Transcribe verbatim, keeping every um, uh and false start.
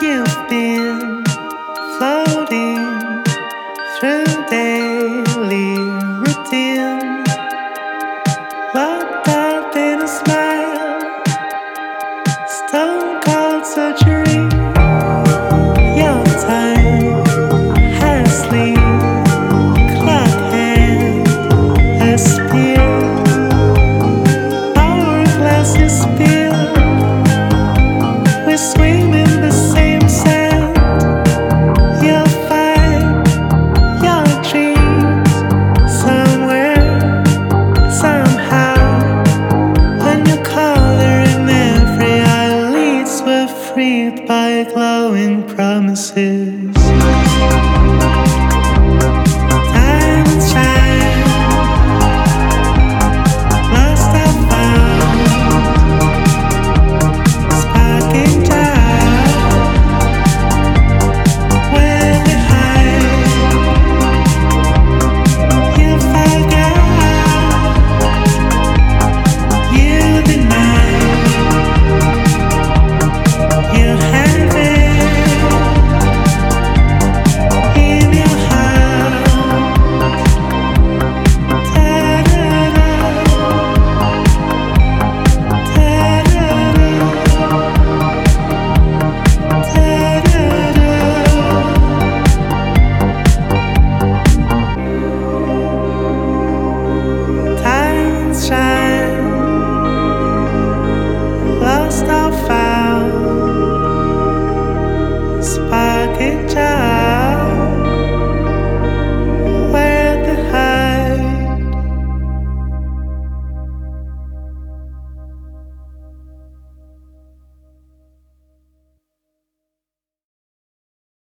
You've been floating through daily routine, locked up in a smile, stone cold surgery. Your time has sleep, clock hand has spear, hourglass is spilled. We swim in the same sand. You'll find your dreams somewhere, somehow. When you color in every eyelids were freed by glowing promises.